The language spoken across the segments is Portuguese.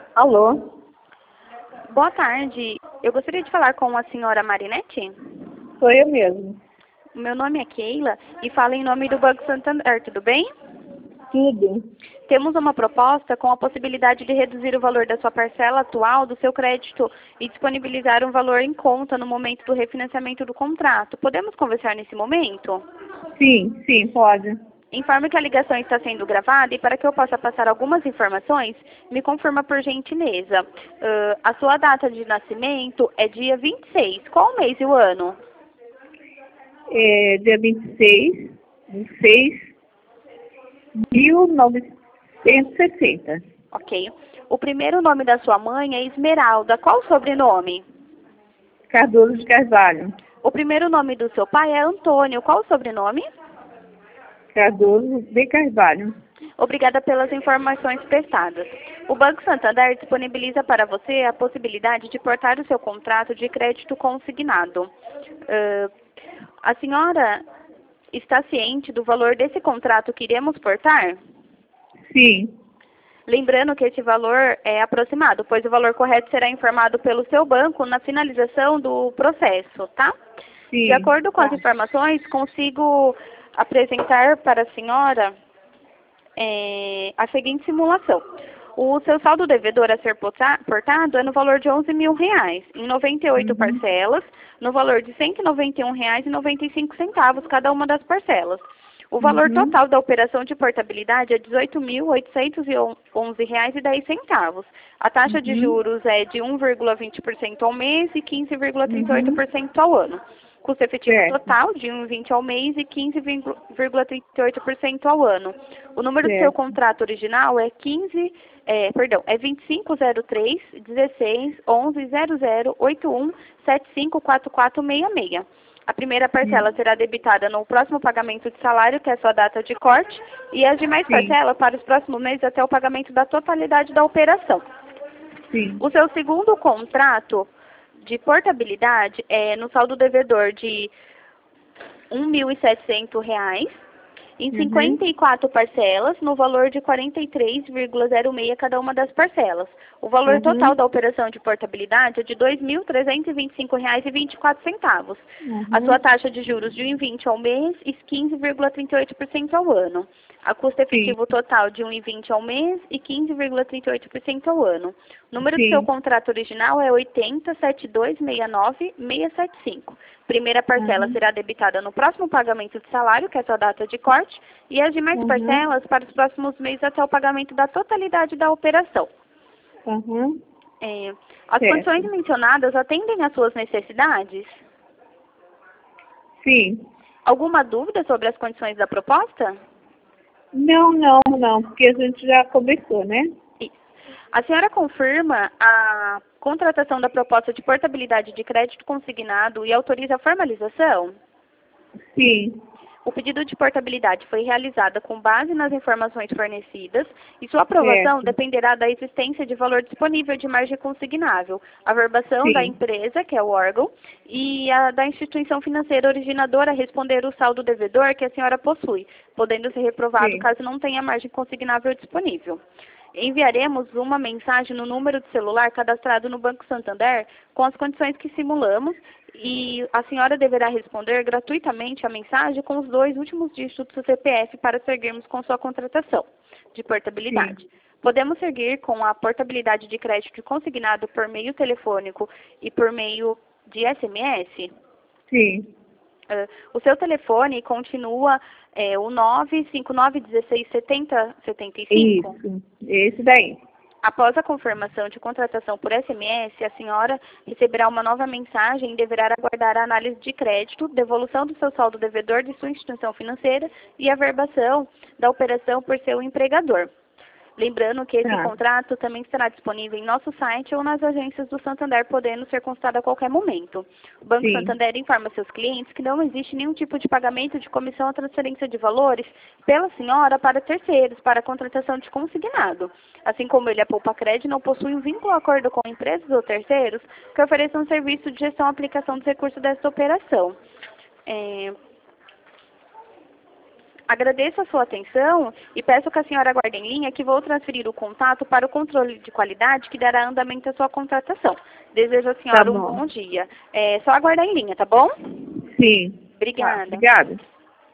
Alô? Boa tarde. Eu gostaria de falar com a senhora Marinete. Sou eu mesmo. Meu nome é Keila e falo em nome do Banco Santander, tudo bem? Tudo. Temos uma proposta com a possibilidade de reduzir o valor da sua parcela atual do seu crédito e disponibilizar um valor em conta no momento do refinanciamento do contrato. Podemos conversar nesse momento? Sim, pode. Informo que a ligação está sendo gravada e para que eu possa passar algumas informações, me confirma por gentileza. A sua data de nascimento é dia 26. Qual o mês e o ano? Dia 26 de 6 de 1960. Ok. O primeiro nome da sua mãe é Esmeralda. Qual o sobrenome? Cardoso de Carvalho. O primeiro nome do seu pai é Antônio. Qual o sobrenome? Cardoso de Carvalho. Obrigada pelas informações prestadas. O Banco Santander disponibiliza para você a possibilidade de portar o seu contrato de crédito consignado. A senhora está ciente do valor desse contrato que iremos portar? Sim. Lembrando que esse valor é aproximado, pois o valor correto será informado pelo seu banco na finalização do processo, tá? Sim. De acordo com as informações, consigo apresentar para a senhora a seguinte simulação. O seu saldo devedor a ser portado é no valor de R$ 11.000, em 98 parcelas, no valor de R$ 191,95 cada uma das parcelas. O valor total da operação de portabilidade é R$ 18.811,10. A taxa de juros é de 1,20% ao mês e 15,38% ao ano. Custo efetivo total de 1,20 ao mês e 15,38% ao ano. O número do seu contrato original é 2503 16 11 00 81 754466. A primeira parcela será debitada no próximo pagamento de salário, que é a sua data de corte, e as demais parcelas para os próximos meses até o pagamento da totalidade da operação. Sim. O seu segundo contrato de portabilidade é no saldo devedor de R$ 1.700, em 54 parcelas, no valor de 43,06 cada uma das parcelas. O valor total da operação de portabilidade é de R$ 2.325,24. A sua taxa de juros de 1,20 ao mês e 15,38% ao ano. A custo efetivo total de 1,20 ao mês e 15,38% ao ano. O número do seu contrato original é 807269-675. Primeira parcela será debitada no próximo pagamento de salário, que é a sua data de corte, e as demais parcelas para os próximos meses até o pagamento da totalidade da operação. As condições mencionadas atendem às suas necessidades? Sim. Alguma dúvida sobre as condições da proposta? Não, porque a gente já conversou, né? Isso. A senhora confirma a contratação da proposta de portabilidade de crédito consignado e autoriza a formalização? Sim. O pedido de portabilidade foi realizado com base nas informações fornecidas e sua aprovação dependerá da existência de valor disponível de margem consignável, a verbação da empresa, que é o órgão, e a da instituição financeira originadora responder o saldo devedor que a senhora possui, podendo ser reprovado caso não tenha margem consignável disponível. Enviaremos uma mensagem no número de celular cadastrado no Banco Santander com as condições que simulamos e a senhora deverá responder gratuitamente a mensagem com os 2 últimos dígitos do CPF para seguirmos com sua contratação de portabilidade. Podemos seguir com a portabilidade de crédito consignado por meio telefônico e por meio de SMS? Sim. O seu telefone continua o 959167075? Isso, esse daí. Após a confirmação de contratação por SMS, a senhora receberá uma nova mensagem e deverá aguardar a análise de crédito, devolução do seu saldo devedor de sua instituição financeira e a verbação da operação por seu empregador. Lembrando que esse contrato também estará disponível em nosso site ou nas agências do Santander, podendo ser consultado a qualquer momento. O Banco Santander informa seus clientes que não existe nenhum tipo de pagamento de comissão ou transferência de valores pela senhora para terceiros, para a contratação de consignado. Assim como ele, a Poupa Crédito, não possui um vínculo ou acordo com empresas ou terceiros que ofereçam serviço de gestão e aplicação dos recursos desta operação. Agradeço a sua atenção e peço que a senhora aguarde em linha que vou transferir o contato para o controle de qualidade que dará andamento à sua contratação. Desejo à senhora um bom dia. Só aguardar em linha, tá bom? Sim. Obrigada. Tá, obrigada.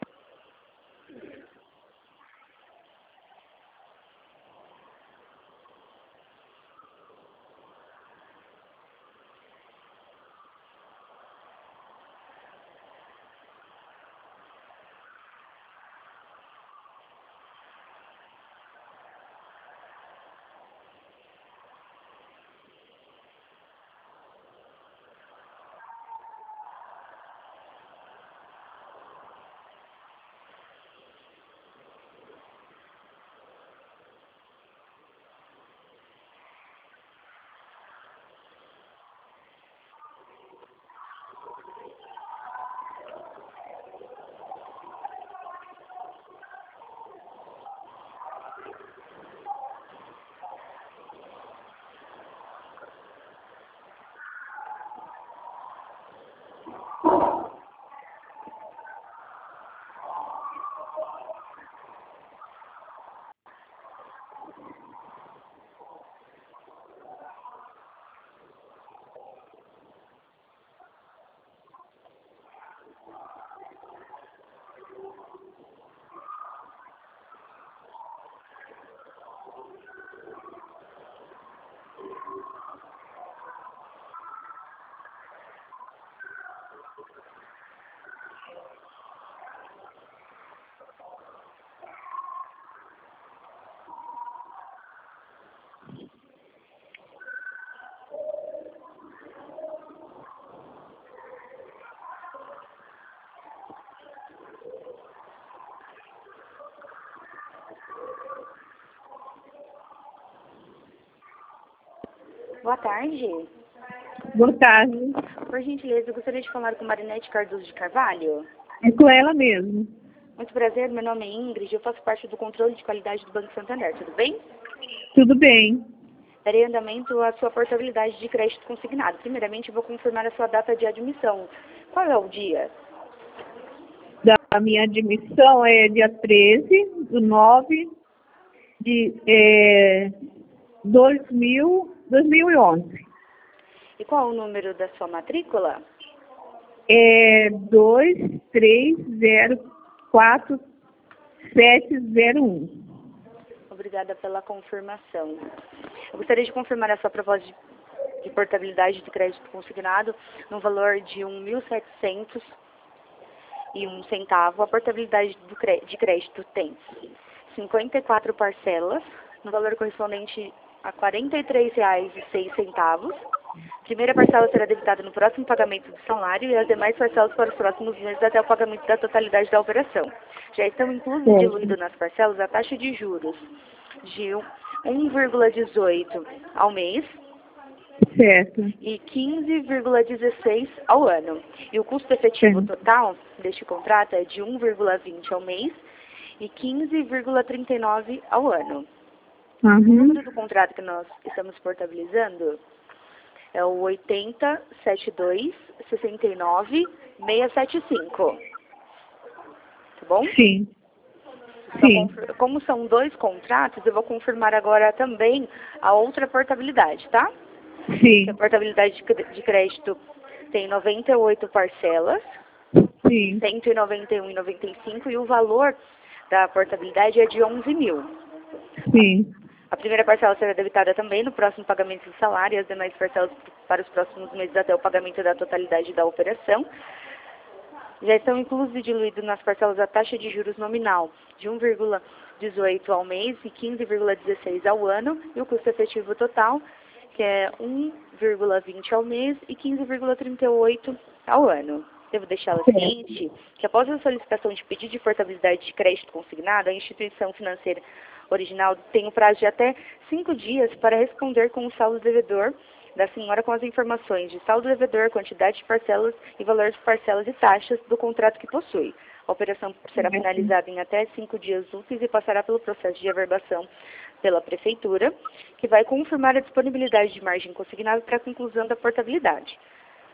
Boa tarde. Boa tarde. Por gentileza, eu gostaria de falar com Marinete Cardoso de Carvalho. É com ela mesmo. Muito prazer, meu nome é Ingrid, eu faço parte do controle de qualidade do Banco Santander, tudo bem? Tudo bem. Darei andamento à sua portabilidade de crédito consignado. Primeiramente, eu vou confirmar a sua data de admissão. Qual é o dia? Da minha admissão é dia 13 do 9 de 2011. E qual é o número da sua matrícula? É 2304-701. Obrigada pela confirmação. Eu gostaria de confirmar a sua proposta de portabilidade de crédito consignado no valor de R$ 1.701. A portabilidade de crédito tem 54 parcelas, no valor correspondente a R$ 43,06. Primeira parcela será debitada no próximo pagamento do salário e as demais parcelas para os próximos meses até o pagamento da totalidade da operação. Já estão inclusos e diluídos nas parcelas a taxa de juros de 1,18 ao mês Certo. e 15,16 ao ano. E o custo efetivo total deste contrato é de 1,20 ao mês e 15,39 ao ano. O número do contrato que nós estamos portabilizando é o 8072-69-675. Tá bom? Sim. Então, como são 2 contratos, eu vou confirmar agora também a outra portabilidade, tá? Sim. A portabilidade de crédito tem 98 parcelas, Sim. 191,95 e o valor da portabilidade é de 11 mil. Sim. A primeira parcela será debitada também no próximo pagamento do salário e as demais parcelas para os próximos meses até o pagamento da totalidade da operação. Já estão inclusos e diluídos nas parcelas a taxa de juros nominal de 1,18 ao mês e 15,16 ao ano e o custo efetivo total, que é 1,20 ao mês e 15,38 ao ano. Devo deixar o seguinte, que após a solicitação de pedido de portabilidade de crédito consignado, a instituição financeira original tem um prazo de até 5 dias para responder com o saldo devedor da senhora com as informações de saldo devedor, quantidade de parcelas e valor de parcelas e taxas do contrato que possui. A operação será finalizada em até 5 dias úteis e passará pelo processo de averbação pela Prefeitura, que vai confirmar a disponibilidade de margem consignada para a conclusão da portabilidade.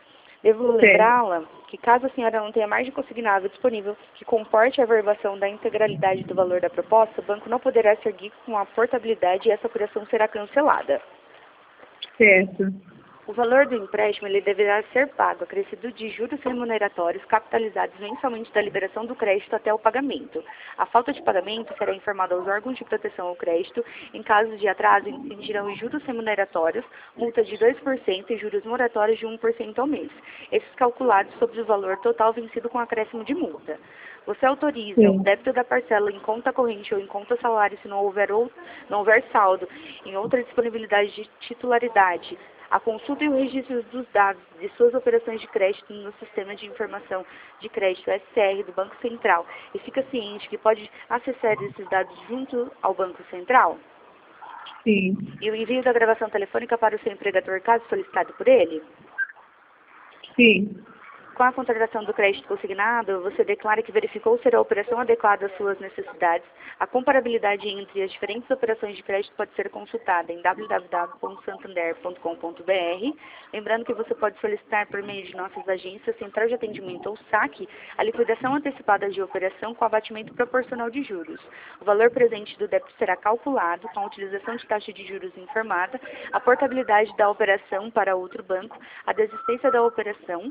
Devo lembrá-la que caso a senhora não tenha margem consignável disponível que comporte a averbação da integralidade do valor da proposta, o banco não poderá seguir com a portabilidade e essa operação será cancelada. Certo. O valor do empréstimo ele deverá ser pago, acrescido de juros remuneratórios capitalizados mensalmente da liberação do crédito até o pagamento. A falta de pagamento será informada aos órgãos de proteção ao crédito. Em caso de atraso, incidirão os juros remuneratórios, multa de 2% e juros moratórios de 1% ao mês. Esses calculados sobre o valor total vencido com acréscimo de multa. Você autoriza o débito da parcela em conta corrente ou em conta salário se não houver saldo em outra disponibilidade de titularidade. A consulta e o registro dos dados de suas operações de crédito no Sistema de Informação de Crédito SCR do Banco Central e fica ciente que pode acessar esses dados junto ao Banco Central? Sim. E o envio da gravação telefônica para o seu empregador, caso solicitado por ele? Sim. Com a contratação do crédito consignado, você declara que verificou ser a operação adequada às suas necessidades. A comparabilidade entre as diferentes operações de crédito pode ser consultada em www.santander.com.br. Lembrando que você pode solicitar por meio de nossas agências, central de atendimento ou saque, a liquidação antecipada de operação com abatimento proporcional de juros. O valor presente do débito será calculado com a utilização de taxa de juros informada, a portabilidade da operação para outro banco, a desistência da operação,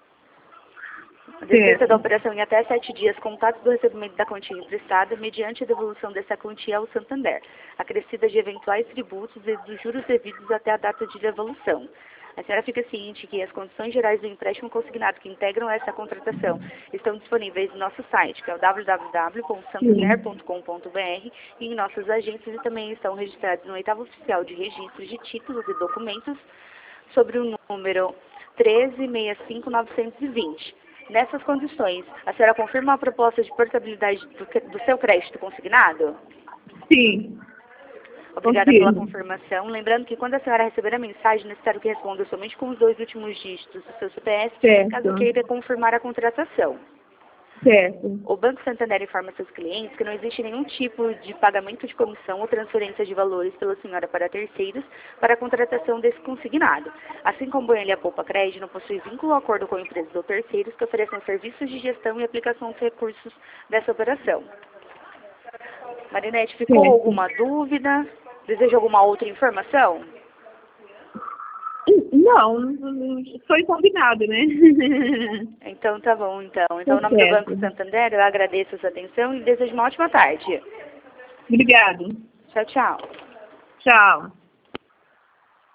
em até 7 dias, contados do recebimento da quantia emprestada, mediante a devolução dessa quantia ao Santander, acrescida de eventuais tributos e dos juros devidos até a data de devolução. A senhora fica ciente que as condições gerais do empréstimo consignado que integram essa contratação estão disponíveis no nosso site, que é o www.santander.com.br, e em nossas agências e também estão registrados no 8º Oficial de Registros de Títulos e Documentos sobre o número 1365920. Nessas condições, a senhora confirma a proposta de portabilidade do seu crédito consignado? Sim. Obrigada pela confirmação. Lembrando que quando a senhora receber a mensagem, é necessário que responda somente com os 2 últimos dígitos do seu CPF, caso queira confirmar a contratação. Certo. O Banco Santander informa seus clientes que não existe nenhum tipo de pagamento de comissão ou transferência de valores pela senhora para terceiros para a contratação desse consignado. Assim como ele a Poupa Crédito não possui vínculo ou acordo com empresas ou terceiros que ofereçam serviços de gestão e aplicação dos recursos dessa operação. Marinete, ficou alguma dúvida? Deseja alguma outra informação? Não, foi combinado, né? Então tá bom, então. Então, em nome do Banco Santander, eu agradeço a sua atenção e desejo uma ótima tarde. Obrigado. Tchau, tchau. Tchau.